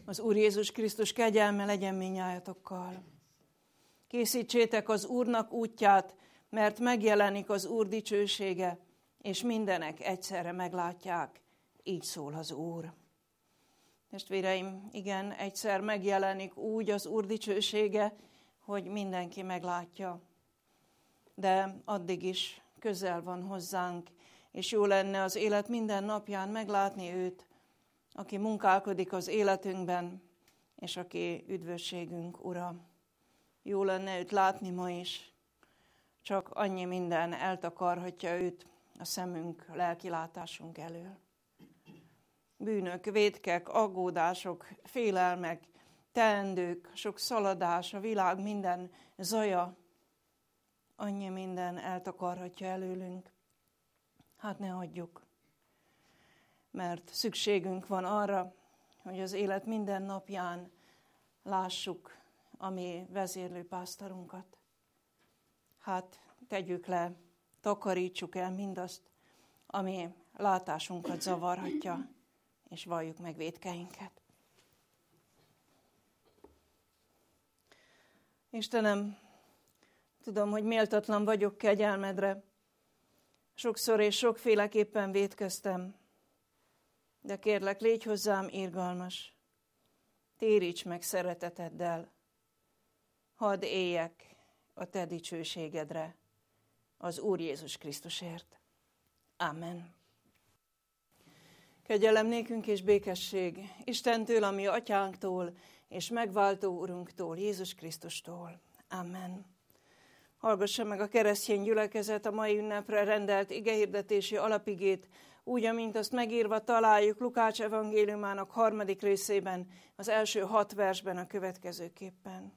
Az Úr Jézus Krisztus kegyelme legyen mindnyájatokkal. Készítsétek az Úrnak útját, mert megjelenik az Úr dicsősége, és mindenek egyszerre meglátják. Így szól az Úr. Testvéreim, igen, egyszer megjelenik úgy az Úr dicsősége, hogy mindenki meglátja. De addig is közel van hozzánk, és jó lenne az élet minden napján meglátni őt, aki munkálkodik az életünkben, és aki üdvösségünk Ura. Jó lenne őt látni ma is, csak annyi minden eltakarhatja őt a szemünk, a lelkilátásunk elől. Bűnök, vétkek, aggódások, félelmek, teendők, sok szaladás, a világ minden zaja, annyi minden eltakarhatja előlünk. Hát ne hagyjuk, mert szükségünk van arra, hogy az élet minden napján lássuk a mi vezérlőpásztorunkat. Hát tegyük le, takarítsuk el mindazt, ami látásunkat zavarhatja, és valljuk meg vétkeinket. Istenem, tudom, hogy méltatlan vagyok kegyelmedre. Sokszor és sokféleképpen vétkeztem, de kérlek, légy hozzám irgalmas. Téríts meg szereteteddel. Hadd éljek a te dicsőségedre, az Úr Jézus Krisztusért. Amen. Kegyelem nékünk és békesség Istentől, a mi atyánktól, és megváltó Urunktól, Jézus Krisztustól. Amen. Hallgassa meg a keresztény gyülekezet a mai ünnepre rendelt igehirdetési alapigét, úgy, amint azt megírva találjuk Lukács evangéliumának 3. részében, az első 6 versben a következőképpen.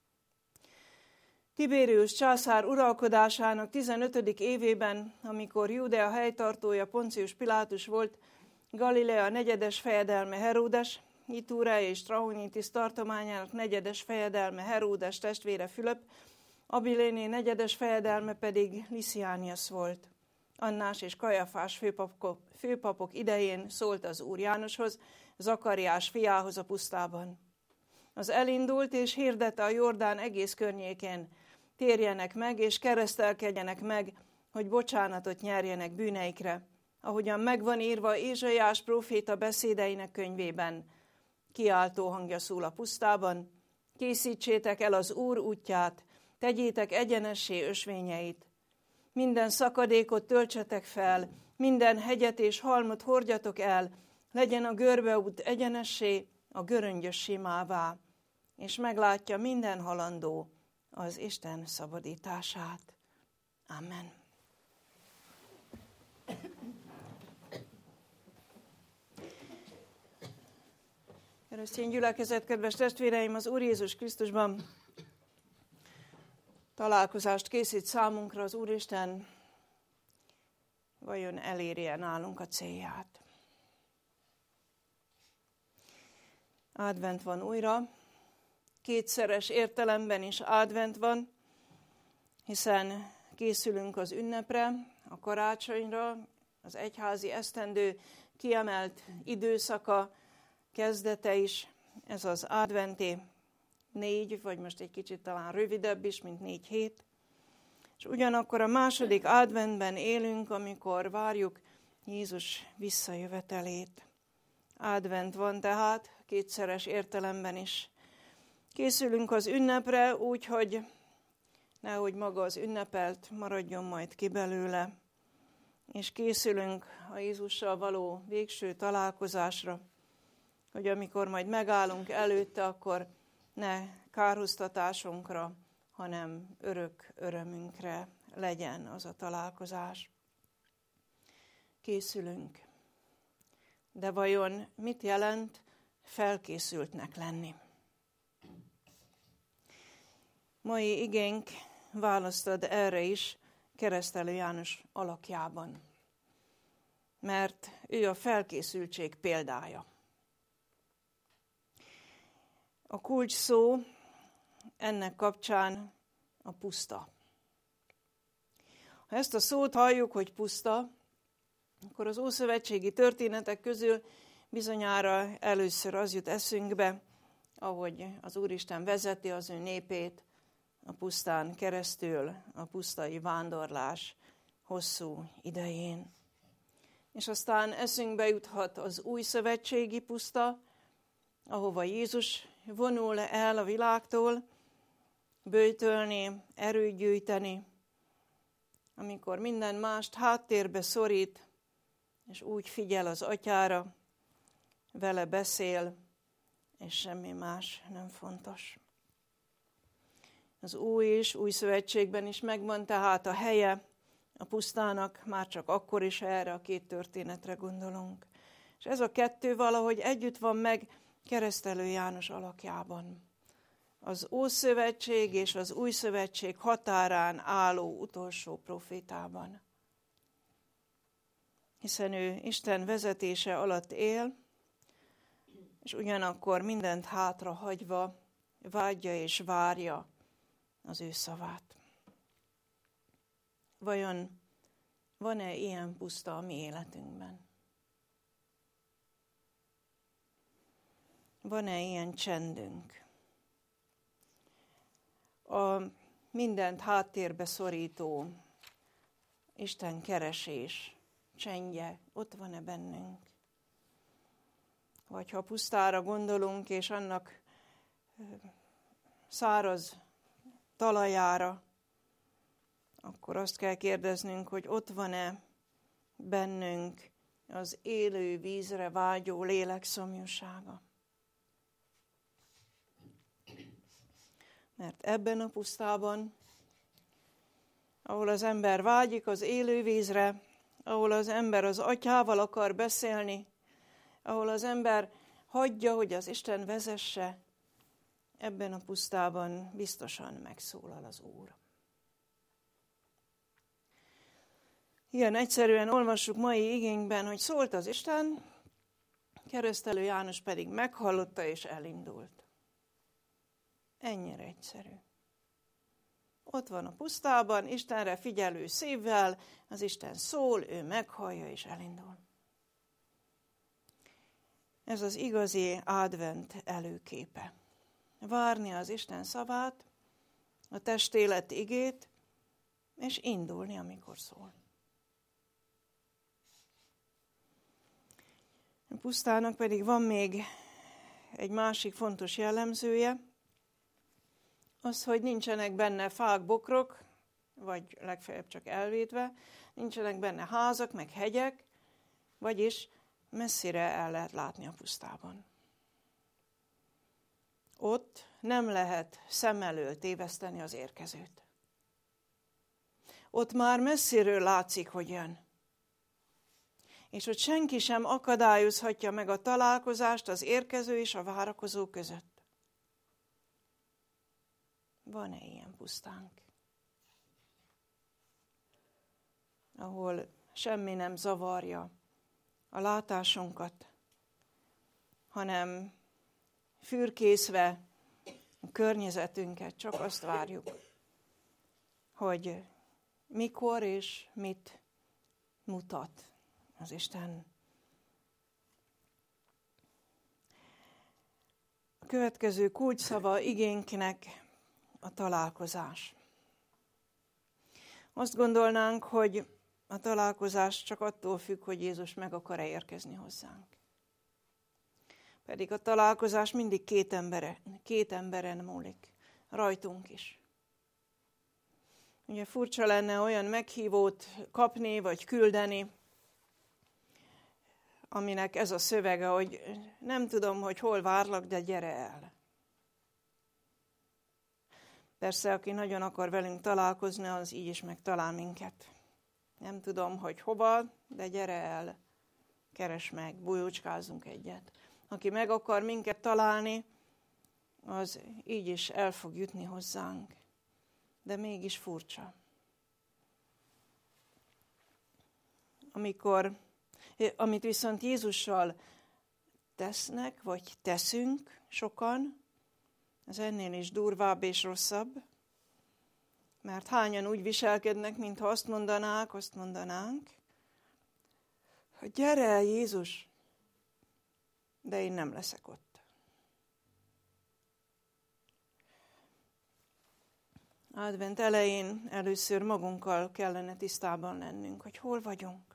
Tibérius császár uralkodásának 15. évében, amikor Júdea helytartója Poncius Pilátus volt, Galilea negyedes fejedelme Heródes, Itúrea és Trachonitis tartományának negyedes fejedelme Heródes testvére Fülöp, Abiléné negyedes fejedelme pedig Liciánius volt. Annás és Kajafás főpapok idején szólt az Úr Jánoshoz, Zakariás fiához a pusztában. Az elindult és hirdette a Jordán egész környékén, térjenek meg és keresztelkedjenek meg, hogy bocsánatot nyerjenek bűneikre, ahogyan megvan írva Ézsaiás próféta beszédeinek könyvében. Kiáltó hangja szól a pusztában, készítsétek el az Úr útját, tegyétek egyenessé ösvényeit. Minden szakadékot töltsetek fel, minden hegyet és halmot hordjatok el, legyen a görbeút egyenessé, a göröngyös simává, és meglátja minden halandó az Isten szabadítását. Amen. Keresztény gyülekezet, kedves testvéreim, az Úr Jézus Krisztusban találkozást készít számunkra az Úristen, vajon elérje nálunk a célját. Advent van újra, kétszeres értelemben is advent van, hiszen készülünk az ünnepre, a karácsonyra, az egyházi esztendő kiemelt időszaka, kezdete is, ez az adventi 4, vagy most egy kicsit talán rövidebb is, mint 4 hét. És ugyanakkor a második adventben élünk, amikor várjuk Jézus visszajövetelét. Advent van tehát, kétszeres értelemben is. Készülünk az ünnepre úgy, hogy nehogy maga az ünnepelt maradjon majd ki belőle. És készülünk a Jézussal való végső találkozásra, hogy amikor majd megállunk előtte, akkor ne kárhoztatásunkra, hanem örök örömünkre legyen az a találkozás. Készülünk. De vajon mit jelent felkészültnek lenni? Mai igénk választ ad erre is Keresztelő János alakjában, mert ő a felkészültség példája. A kulcs szó ennek kapcsán a puszta. Ha ezt a szót halljuk, hogy puszta, akkor az ószövetségi történetek közül Bizonyára először az jut eszünkbe, ahogy az Úristen vezeti az ő népét a pusztán keresztül, a pusztai vándorlás hosszú idején. És aztán eszünkbe juthat az új szövetségi puszta, ahova Jézus vonul el a világtól, böjtölni, erőt gyűjteni, amikor minden mást háttérbe szorít, és úgy figyel az Atyára, vele beszél, és semmi más nem fontos. Az új szövetségben is megvan tehát a helye a pusztának, már csak akkor is erre a két történetre gondolunk. És ez a kettő valahogy együtt van meg Keresztelő János alakjában. Az Ószövetség és az Új Szövetség határán álló utolsó profétában. Hiszen ő Isten vezetése alatt él, és ugyanakkor mindent hátra hagyva vágyja és várja az ő szavát. Vajon van-e ilyen puszta a mi életünkben? Van-e ilyen csendünk? A mindent háttérbe szorító Isten keresés csendje ott van-e bennünk? Vagy ha pusztára gondolunk, és annak száraz talajára, akkor azt kell kérdeznünk, hogy ott van-e bennünk az élő vízre vágyó lélek szomjúsága. Mert ebben a pusztában, ahol az ember vágyik az élő vízre, ahol az ember az Atyával akar beszélni, ahol az ember hagyja, hogy az Isten vezesse, ebben a pusztában biztosan megszólal az Úr. Ilyen egyszerűen olvassuk mai igénkben, hogy szólt az Isten, Keresztelő János pedig meghallotta és elindult. Ennyire egyszerű. Ott van a pusztában, Istenre figyelő szívvel, az Isten szól, ő meghallja és elindul. Ez az igazi advent előképe. Várni az Isten szavát, a testélet igét, és indulni, amikor szól. A pusztának pedig van még egy másik fontos jellemzője, az, hogy nincsenek benne fák, bokrok, vagy legfeljebb csak elvétve, nincsenek benne házak, meg hegyek, vagyis messzire el lehet látni a pusztában. Ott nem lehet szem elől téveszteni az érkezőt. Ott már messziről látszik, hogy jön. És hogy senki sem akadályozhatja meg a találkozást az érkező és a várakozó között. Van-e ilyen pusztánk? Ahol semmi nem zavarja a látásunkat, hanem fürkészve a környezetünket, csak azt várjuk, hogy mikor és mit mutat az Isten. A következő kulcsszava igénknek a találkozás. Azt gondolnánk, hogy a találkozás csak attól függ, hogy Jézus meg akar-e érkezni hozzánk. Pedig a találkozás mindig két emberen múlik, rajtunk is. Ugye furcsa lenne olyan meghívót kapni vagy küldeni, aminek ez a szövege, hogy nem tudom, hogy hol várlak, de gyere el. Persze, aki nagyon akar velünk találkozni, az így is megtalál minket. Nem tudom, hogy hova, de gyere el, keresd meg, bujócskázunk egyet. Aki meg akar minket találni, az így is el fog jutni hozzánk. De mégis furcsa. Amit viszont Jézussal tesznek, vagy teszünk sokan, ez ennél is durvább és rosszabb, mert hányan úgy viselkednek, mintha azt mondanánk, hogy gyere el, Jézus, de én nem leszek ott. Advent elején először magunkkal kellene tisztában lennünk, hogy hol vagyunk.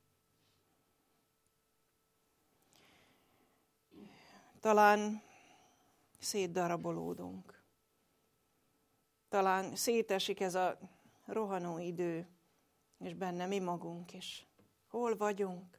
Talán szétdarabolódunk. Talán szétesik ez a rohanó idő, és benne mi magunk is. Hol vagyunk?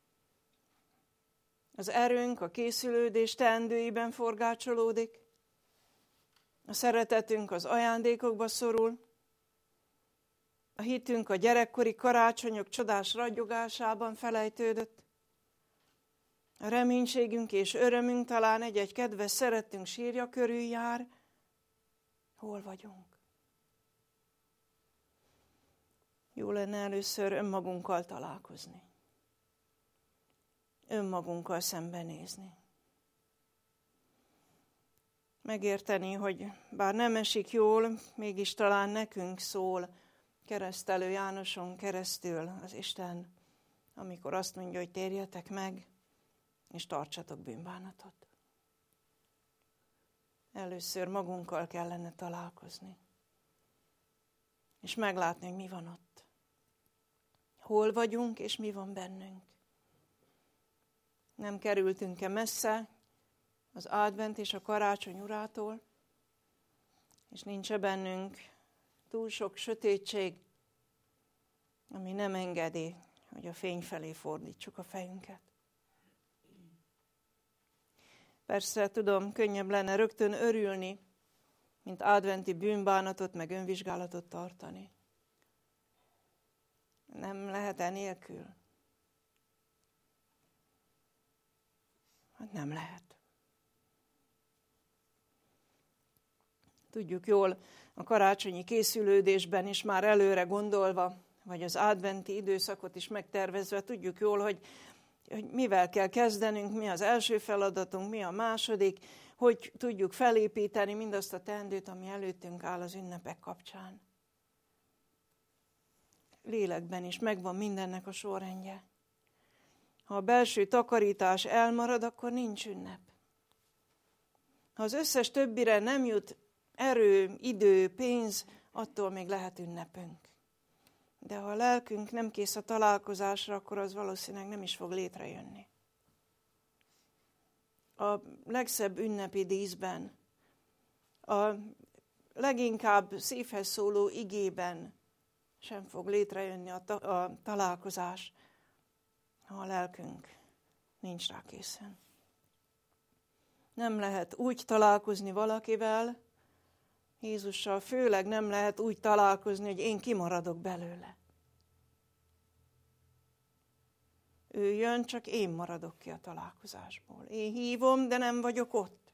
Az erőnk a készülődés teendőiben forgácsolódik. A szeretetünk az ajándékokba szorul. A hitünk a gyerekkori karácsonyok csodás ragyogásában felejtődött. A reménységünk és örömünk talán egy-egy kedves szerettünk sírja körül jár. Hol vagyunk? Jó lenne először önmagunkkal találkozni. Önmagunkkal szembenézni. Megérteni, hogy bár nem esik jól, mégis talán nekünk szól Keresztelő Jánoson keresztül az Isten, amikor azt mondja, hogy térjetek meg, és tartsatok bűnbánatot. Először magunkkal kellene találkozni, és meglátni, hogy mi van ott. Hol vagyunk, és mi van bennünk. Nem kerültünk-e messze az advent és a karácsony urától, és nincs-e bennünk túl sok sötétség, ami nem engedi, hogy a fény felé fordítsuk a fejünket. Persze, tudom, könnyebb lenne rögtön örülni, mint adventi bűnbánatot meg önvizsgálatot tartani. Nem lehet enélkül. Hát nem lehet. Tudjuk jól, a karácsonyi készülődésben is már előre gondolva, vagy az adventi időszakot is megtervezve, tudjuk jól, hogy mivel kell kezdenünk, mi az első feladatunk, mi a második, hogy tudjuk felépíteni mindazt a teendőt, ami előttünk áll az ünnepek kapcsán. Lélekben is megvan mindennek a sorrendje. Ha a belső takarítás elmarad, akkor nincs ünnep. Ha az összes többire nem jut erő, idő, pénz, attól még lehet ünnepünk. De ha a lelkünk nem kész a találkozásra, akkor az valószínűleg nem is fog létrejönni. A legszebb ünnepi díszben, a leginkább szívhez szóló igében sem fog létrejönni a találkozás, ha a lelkünk nincs rá készen. Nem lehet úgy találkozni valakivel, Jézussal főleg nem lehet úgy találkozni, hogy én kimaradok belőle. Ő jön, csak én maradok ki a találkozásból. Én hívom, de nem vagyok ott.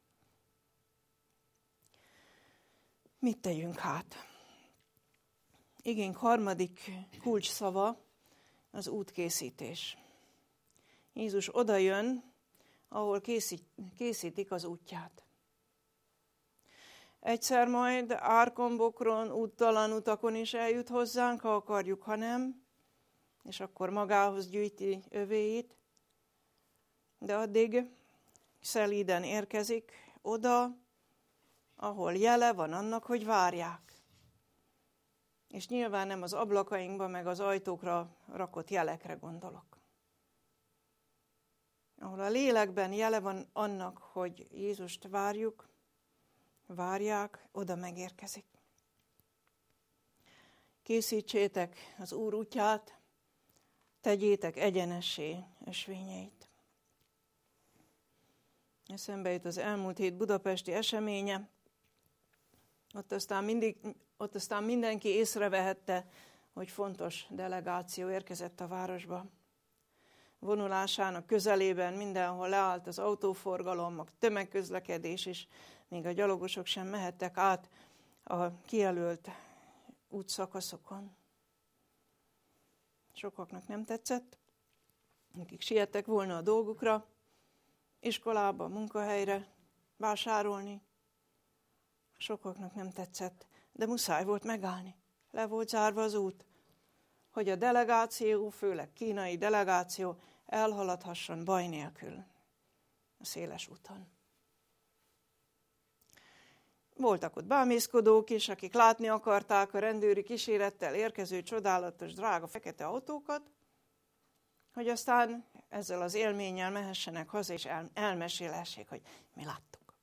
Mit tegyünk hát? Igénk harmadik kulcsszava az útkészítés. Jézus oda jön, ahol készítik az útját. Egyszer majd árkombokron, úttalan utakon is eljut hozzánk, ha akarjuk, ha nem, és akkor magához gyűjti övéit, de addig szelíden érkezik oda, ahol jele van annak, hogy várják. És nyilván nem az ablakainkba, meg az ajtókra rakott jelekre gondolok. Ahol a lélekben jele van annak, hogy Jézust várják, oda megérkezik. Készítsétek az Úr útját, tegyétek egyenessé ösvényeit. Eszembe jut az elmúlt hét budapesti eseménye. Ott aztán mindenki észrevehette, hogy fontos delegáció érkezett a városba. Vonulásának közelében mindenhol leállt az autóforgalom, a tömegközlekedés is, még a gyalogosok sem mehettek át a kijelölt útszakaszokon. Sokaknak nem tetszett, akik siettek volna a dolgukra, iskolába, munkahelyre, vásárolni. Sokaknak nem tetszett, de muszáj volt megállni. Le volt zárva az út, hogy a delegáció, főleg kínai delegáció elhaladhasson baj nélkül. a széles úton. Voltak ott bámészkodók is, akik látni akarták a rendőri kísérettel érkező csodálatos, drága fekete autókat, hogy aztán ezzel az élménnyel mehessenek haza, és elmesélhessék, hogy mi láttuk.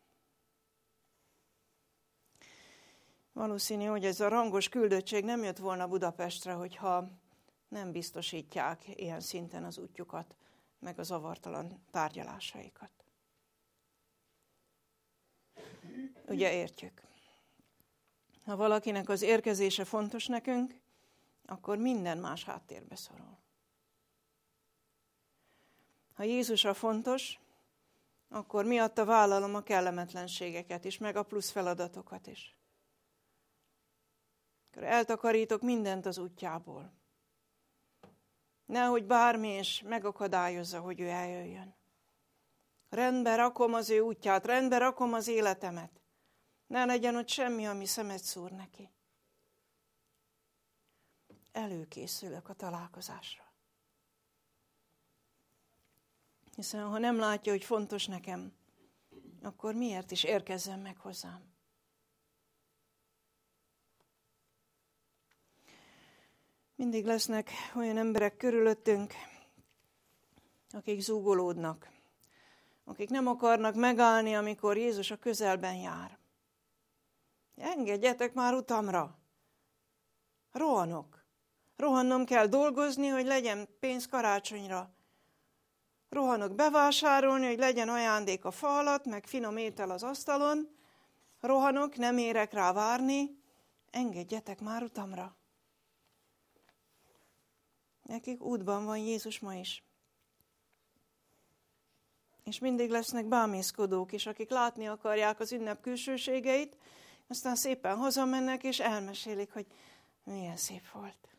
Valószínű, hogy ez a rangos küldöttség nem jött volna Budapestre, hogyha nem biztosítják ilyen szinten az útjukat, meg a zavartalan tárgyalásaikat. Ugye értjük? Ha valakinek az érkezése fontos nekünk, akkor minden más háttérbe szorul. Ha Jézusra fontos, akkor miatta vállalom a kellemetlenségeket is, meg a plusz feladatokat is. Akkor eltakarítok mindent az útjából. Nehogy bármi is megakadályozza, hogy ő eljöjjön. Rendbe rakom az ő útját, rendbe rakom az életemet. Ne legyen ott semmi, ami szemet szúr neki. Előkészülök a találkozásra. Hiszen ha nem látja, hogy fontos nekem, akkor miért is érkezzen meg hozzám? Mindig lesznek olyan emberek körülöttünk, akik zúgolódnak, akik nem akarnak megállni, amikor Jézus a közelben jár. Engedjetek már utamra! Rohanok. Rohannom kell dolgozni, hogy legyen pénz karácsonyra. Rohanok bevásárolni, hogy legyen ajándék a fa alatt, meg finom étel az asztalon. Rohanok, nem érek rá várni. Engedjetek már utamra! Nekik útban van Jézus ma is. És mindig lesznek bámészkodók is, akik látni akarják az ünnep külsőségeit, aztán szépen hazamennek, és elmesélik, hogy milyen szép volt.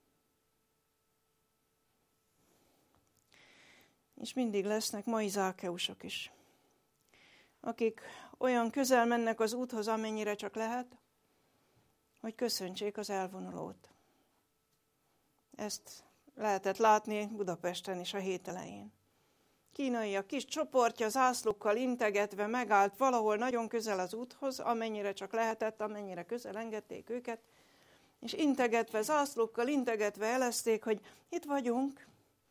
És mindig lesznek mai Zákeusok is, akik olyan közel mennek az úthoz, amennyire csak lehet, hogy köszöntsék az elvonulót. Ezt lehetett látni Budapesten is a hét elején. Kínaiak kis csoportja zászlókkal integetve megállt valahol nagyon közel az úthoz, amennyire csak lehetett, amennyire közel engedték őket, és integetve, zászlókkal integetve jelezték, hogy itt vagyunk.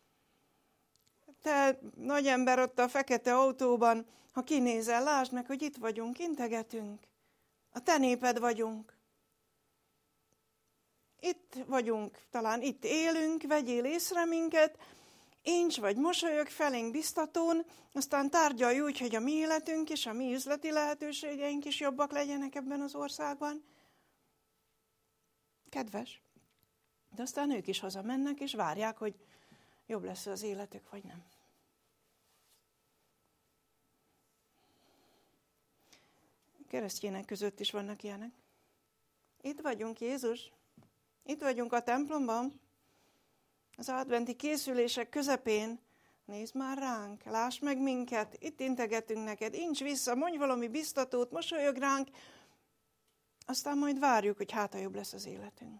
Te, nagy ember ott a fekete autóban, ha kinézel, lásd meg, hogy itt vagyunk, integetünk. A te néped vagyunk. Itt vagyunk, talán itt élünk, vegyél észre minket, Incs vagy mosolyog felénk biztatón, aztán tárgyalj úgy, hogy a mi életünk és a mi üzleti lehetőségeink is jobbak legyenek ebben az országban. Kedves. De aztán ők is hazamennek, és várják, hogy jobb lesz az életük, vagy nem. Keresztjének között is vannak ilyenek. Itt vagyunk, Jézus. Itt vagyunk a templomban. Az adventi készülések közepén, nézd már ránk, láss meg minket, itt integetünk neked, incs vissza, mondj valami biztatót, mosolyog ránk, aztán majd várjuk, hogy hát, ha jobb lesz az életünk.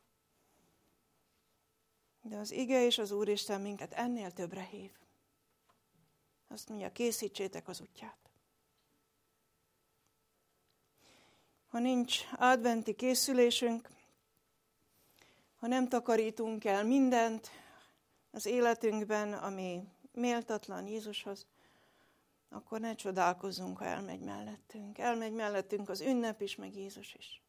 De az ige és az Úristen minket ennél többre hív. Azt mondja, készítsétek az útját. Ha nincs adventi készülésünk, ha nem takarítunk el mindent az életünkben, ami méltatlan Jézushoz, akkor ne csodálkozzunk, ha elmegy mellettünk. Elmegy mellettünk az ünnep is, meg Jézus is.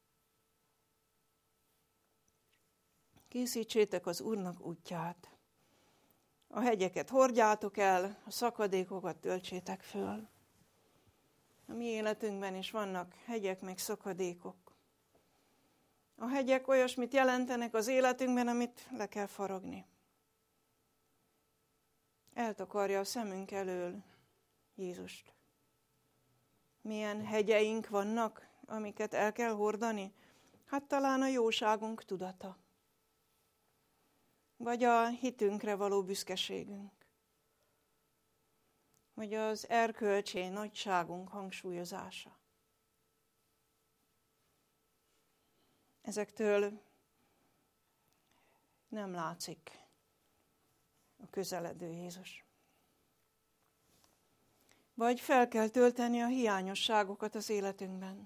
Készítsétek az Úrnak útját. A hegyeket hordjátok el, a szakadékokat töltsétek föl. A mi életünkben is vannak hegyek, meg szakadékok. A hegyek olyasmit jelentenek az életünkben, amit le kell faragni. Eltakarja a szemünk elől Jézust. Milyen hegyeink vannak, amiket el kell hordani? Hát talán a jóságunk tudata. Vagy a hitünkre való büszkeségünk. Vagy az erkölcsi nagyságunk hangsúlyozása. Ezektől nem látszik a közeledő Jézus. Vagy fel kell tölteni a hiányosságokat az életünkben.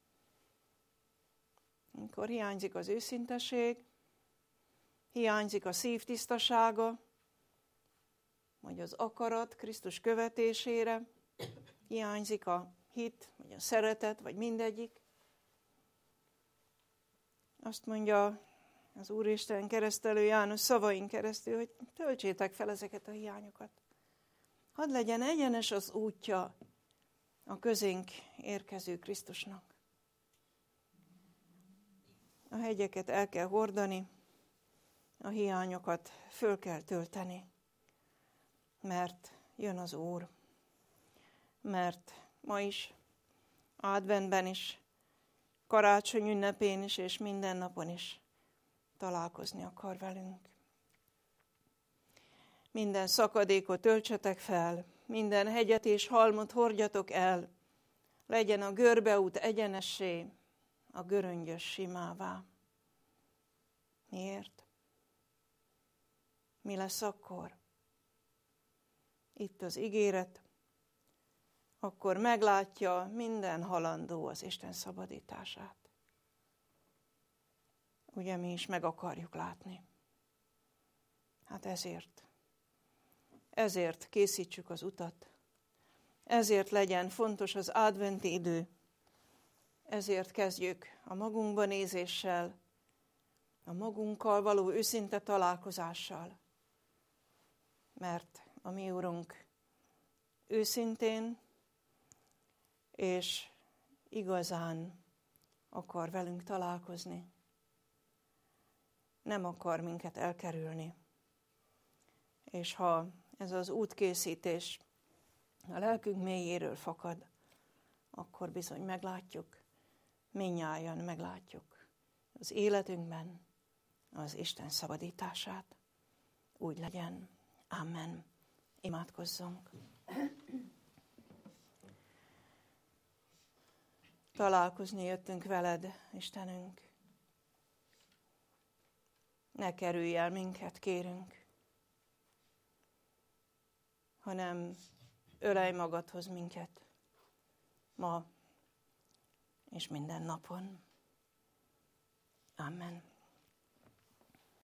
Amikor hiányzik az őszinteség, hiányzik a szív tisztasága, vagy az akarat Krisztus követésére, hiányzik a hit, vagy a szeretet, vagy mindegyik. Azt mondja az Úristen keresztelő János szavain keresztül, hogy töltsétek fel ezeket a hiányokat. Hadd legyen egyenes az útja a közénk érkező Krisztusnak. A hegyeket el kell hordani, a hiányokat föl kell tölteni, mert jön az Úr. Mert ma is, adventben is, karácsony ünnepén is, és minden napon is találkozni akar velünk. Minden szakadékot töltsetek fel, minden hegyet és halmot hordjatok el, legyen a görbeút egyenessé, a göröngyös simává. Miért? Mi lesz akkor? Itt az ígéret, akkor meglátja minden halandó az Isten szabadítását. Ugye mi is meg akarjuk látni. Hát ezért készítsük az utat. Ezért legyen fontos az adventi idő. Ezért kezdjük a magunkba nézéssel, a magunkkal való őszinte találkozással. Mert a mi Urunk őszintén és igazán akar velünk találkozni. Nem akar minket elkerülni. És ha ez az útkészítés a lelkünk mélyéről fakad, akkor bizony meglátjuk, mindnyájan meglátjuk az életünkben az Isten szabadítását. Úgy legyen. Amen. Imádkozzunk. Találkozni jöttünk veled, Istenünk. Ne kerülj el minket, kérünk, hanem ölelj magadhoz minket ma és minden napon. Amen.